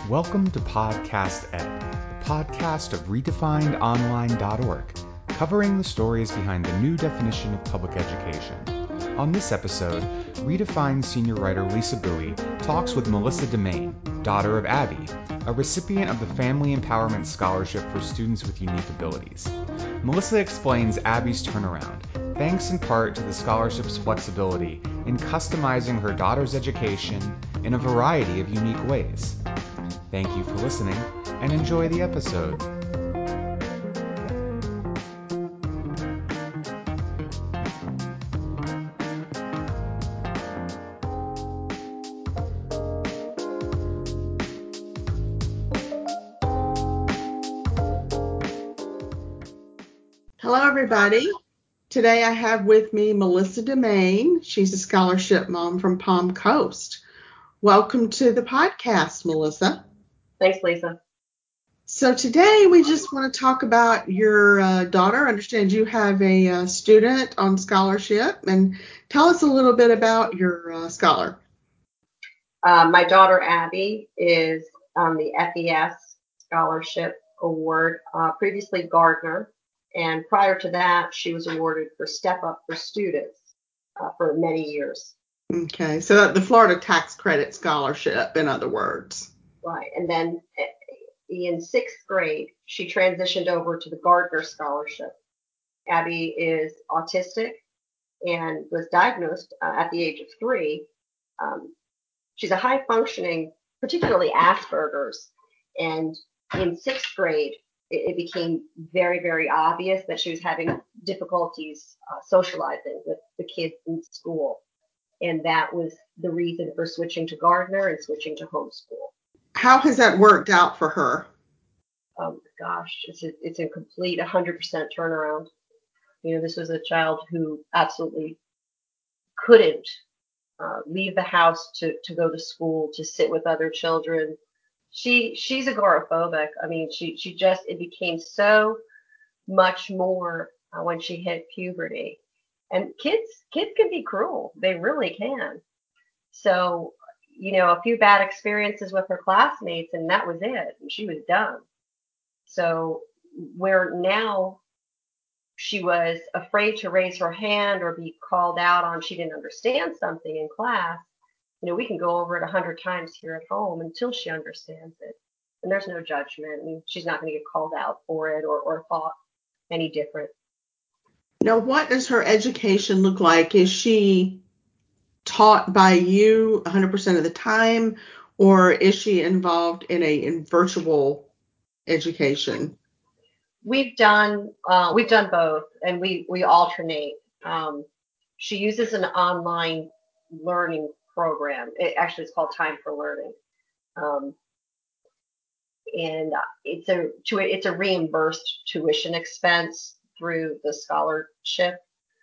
Welcome to Podcast Ed, the podcast of redefinedonline.org, covering the stories behind the new definition of public education. On this episode, Redefined senior writer Lisa Bowie talks with Melissa DeMaine, daughter of Abby, a recipient of the Family Empowerment Scholarship for students with unique abilities. Melissa explains Abby's turnaround, thanks in part to the scholarship's flexibility in customizing her daughter's education in a variety of unique ways. Thank you for listening, and enjoy the episode. Hello, everybody. Today I have with me Melissa DeMaine. She's a scholarship mom from Palm Coast. Welcome to the podcast, Melissa. Thanks, Lisa. So today we just want to talk about your daughter. I understand you have a student on scholarship, and tell us a little bit about your scholar. My daughter Abby is on the FES Scholarship Award, previously Gardner, and prior to that she was awarded for Step Up for Students for many years. Okay, so the Florida Tax Credit Scholarship, in other words. Right, and then in sixth grade, she transitioned over to the Gardner Scholarship. Abby is autistic and was diagnosed at the age of 3. She's a high functioning, particularly Asperger's, and in sixth grade, it became very, very obvious that she was having difficulties socializing with the kids in school. And that was the reason for switching to Gardner and switching to homeschool. How has that worked out for her? Oh my gosh, it's a complete 100% turnaround. You know, this was a child who absolutely couldn't leave the house to go to school, to sit with other children. She's agoraphobic. I mean, it became so much more when she hit puberty. And kids can be cruel. They really can. So, you know, a few bad experiences with her classmates, and that was it. And she was done. So where now she was afraid to raise her hand or be called out on she didn't understand something in class, you know, we can go over it 100 times here at home until she understands it. And there's no judgment. I mean, she's not going to get called out for it or thought any different. Now, what does her education look like? Is she taught by you 100% of the time, or is she involved in virtual education? We've done both, and we alternate. She uses an online learning program. It's called Time for Learning, and it's a reimbursed tuition expense through the scholarship.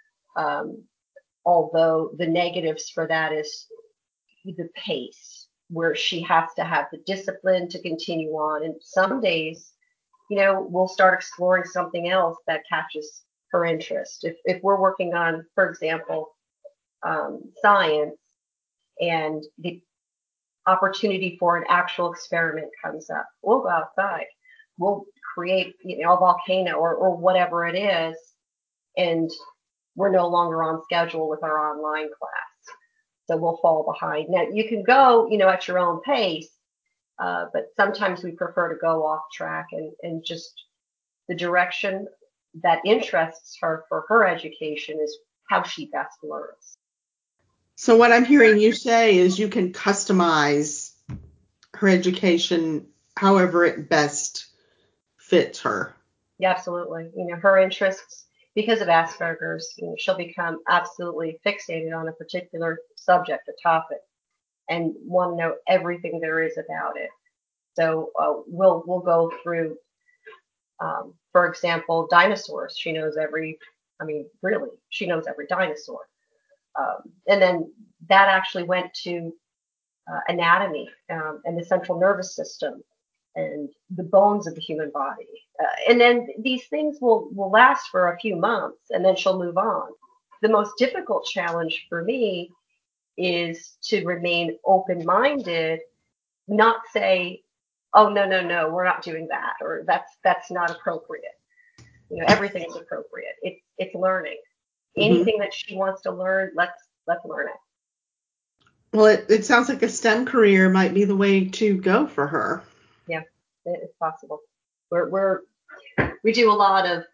Although the negatives for that is the pace, where she has to have the discipline to continue on. And some days, you know, we'll start exploring something else that catches her interest. If we're working on, for example, science, and the opportunity for an actual experiment comes up, we'll go outside. We'll create, you know, a volcano or whatever it is, and we're no longer on schedule with our online class. So we'll fall behind. Now, you can go, you know, at your own pace, but sometimes we prefer to go off track and just the direction that interests her for her education is how she best learns. So what I'm hearing you say is you can customize her education however it best fits her. Yeah, absolutely. You know, her interests, because of Asperger's, you know, she'll become absolutely fixated on a particular subject or topic and want to know everything there is about it. So we'll go through, for example, dinosaurs. She knows she knows every dinosaur. And then that actually went to anatomy and the central nervous system and the bones of the human body. And then these things will last for a few months, and then she'll move on. The most difficult challenge for me is to remain open-minded, not say, oh, no, we're not doing that, or that's not appropriate. Everything is appropriate. It's learning. Hmm. Anything that she wants to learn, let's learn it. Well, it sounds like a STEM career might be the way to go for her. Yeah, it's possible. We're we do a lot of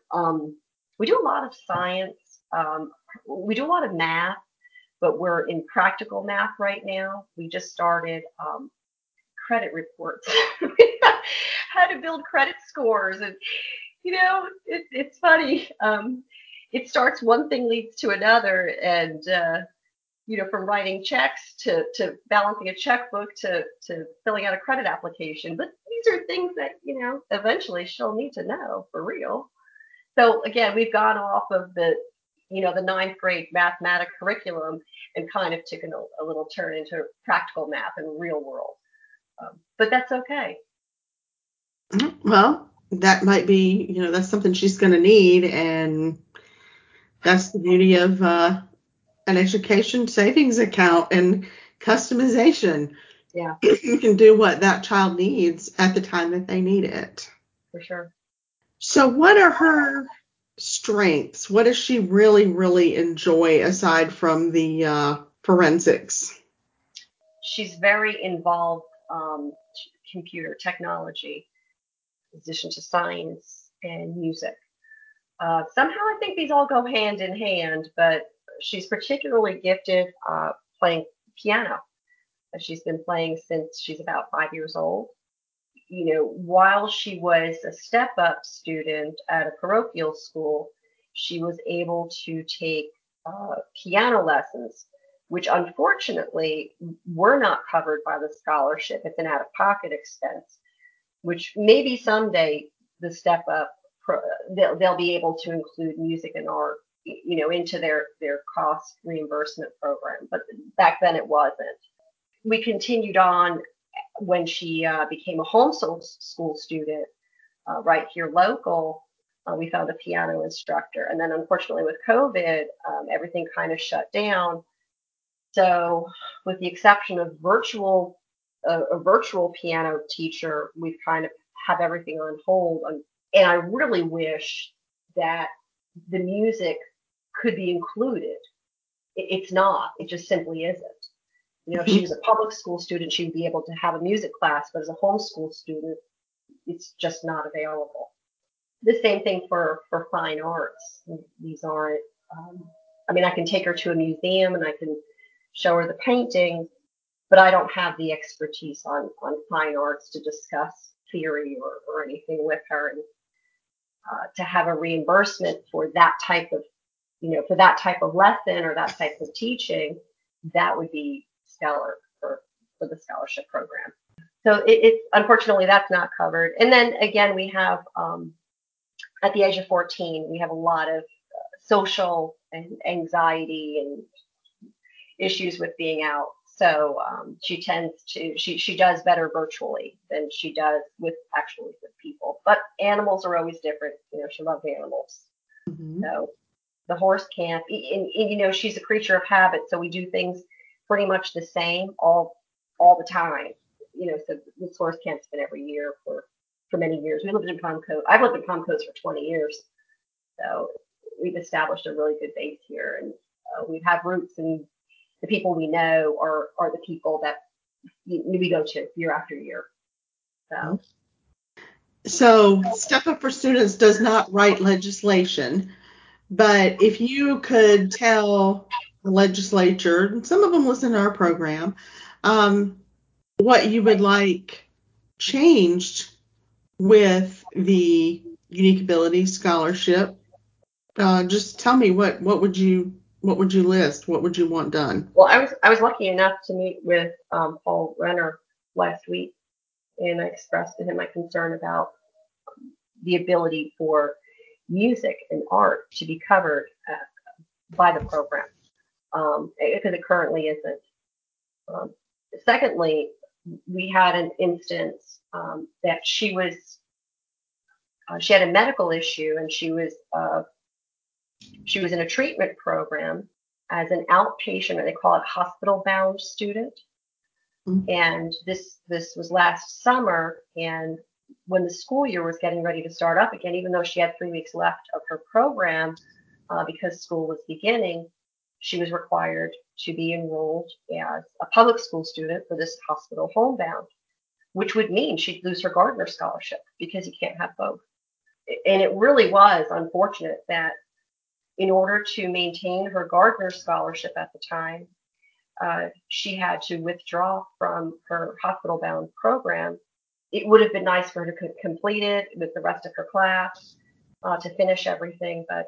science. We do a lot of math, but we're in practical math right now. We just started credit reports, how to build credit scores, and it's funny. It starts, one thing leads to another, and from writing checks to balancing a checkbook to filling out a credit application. But these are things that eventually she'll need to know for real. So again, we've gone off of the ninth grade mathematics curriculum and kind of taken a little turn into practical math and real world. But that's okay. Well, that might be, that's something she's going to need. And that's the beauty of an education savings account and customization. Yeah, You can do what that child needs at the time that they need it. for sure. So what are her strengths? What does she really, really enjoy aside from the forensics? She's very involved computer technology, in addition to science and music. Somehow I think these all go hand in hand, but she's particularly gifted playing piano. She's been playing since she's about 5 years old. While she was a step-up student at a parochial school, she was able to take piano lessons, which unfortunately were not covered by the scholarship. It's an out-of-pocket expense, which maybe someday the step-up they'll be able to include music and art, into their cost reimbursement program. But back then it wasn't. We continued on when she became a homeschool school student right here local. We found a piano instructor, and then unfortunately with COVID, everything kind of shut down. So, with the exception of a virtual piano teacher, we've kind of have everything on hold. And I really wish that the music could be included. It's not. It just simply isn't. If she was a public school student, she would be able to have a music class, but as a homeschool student, it's just not available. The same thing for fine arts. These aren't. I can take her to a museum and I can show her the paintings, but I don't have the expertise on fine arts to discuss theory or anything with her. And to have a reimbursement for that type of lesson or that type of teaching, that would be stellar for the scholarship program. So it's unfortunately that's not covered. And then again, we have at the age of 14, we have a lot of social and anxiety and issues with being out. So she does better virtually than she does with people. But animals are always different. She loves animals. Mm-hmm. So the horse camp, and she's a creature of habit. So we do things pretty much the same all the time. So this horse camp's been every year for many years. I've lived in Palm Coast for 20 years. So we've established a really good base here, and we have roots, and the people we know are the people that we go to year after year. So Step Up for Students does not write legislation, but if you could tell the legislature, and some of them listen to our program, what you would like changed with the Unique Abilities Scholarship, just tell me what would you list? What would you want done? Well, I was lucky enough to meet with Paul Renner last week, and I expressed to him my concern about the ability for music and art to be covered by the program, because it currently isn't. Secondly, we had an instance that she had a medical issue, and she was in a treatment program as an outpatient, or they call it hospital-bound student. And this was last summer, and when the school year was getting ready to start up again, even though she had 3 weeks left of her program, because school was beginning, she was required to be enrolled as a public school student for this hospital homebound, which would mean she'd lose her Gardner scholarship because you can't have both. And it really was unfortunate that in order to maintain her Gardner scholarship at the time, she had to withdraw from her hospital-bound program. It would have been nice for her to complete it with the rest of her class, to finish everything, but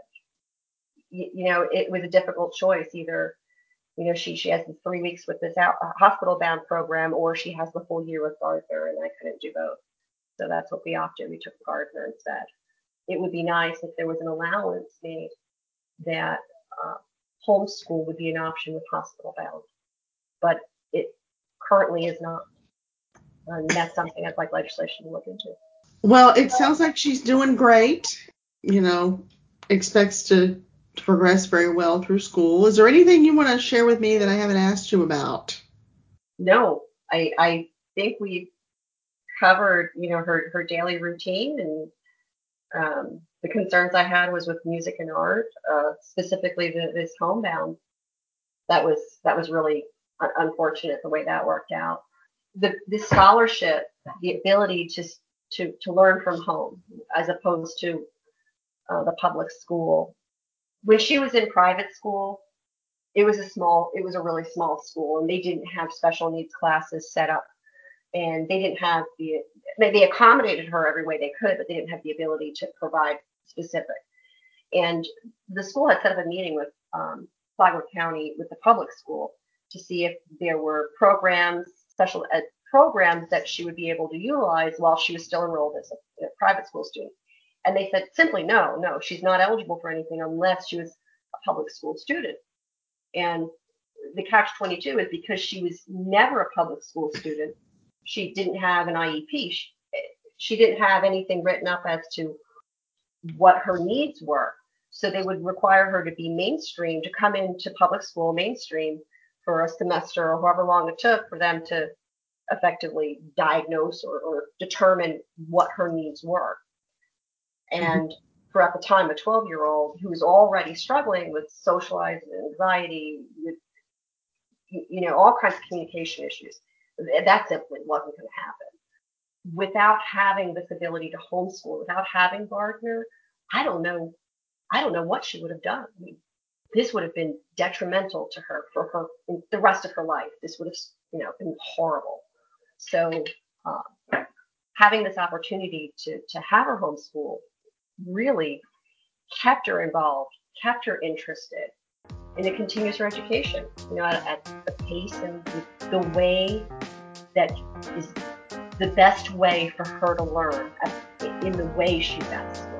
it was a difficult choice. Either she has the 3 weeks with this hospital-bound program, or she has the full year with Gardner, and I couldn't do both. So that's what we opted. We took Gardner instead. It would be nice if there was an allowance made that homeschool would be an option with hospital-bound, but it currently is not. And that's something I'd like legislation to look into. Well, it sounds like she's doing great. Expects to progress very well through school. Is there anything you want to share with me that I haven't asked you about? No, I think we've covered, her daily routine, and the concerns I had was with music and art, specifically this homebound. That was really unfortunate the way that worked out. The scholarship, the ability to learn from home as opposed to the public school. When she was in private school, it was a really small school, and they didn't have special needs classes set up, and they didn't have they accommodated her every way they could, but they didn't have the ability to provide specific. And the school had set up a meeting with Flagler County, with the public school, to see if there were special ed programs that she would be able to utilize while she was still enrolled as a private school student. And they said simply, no, she's not eligible for anything unless she was a public school student. And the catch-22 is because she was never a public school student, she didn't have an IEP. She didn't have anything written up as to what her needs were. So they would require her to be mainstream, to come into public school mainstream for a semester or however long it took for them to effectively diagnose or determine what her needs were. And for, at the time, a 12-year-old who was already struggling with socializing, anxiety, with all kinds of communication issues, that simply wasn't going to happen. Without having this ability to homeschool, without having Gardner, I don't know what she would have done. I mean, this would have been detrimental to her for the rest of her life. This would have been horrible. So having this opportunity to have her homeschool really kept her involved, kept her interested, and it continues her education, at the pace and the way that is the best way for her to learn, in the way she best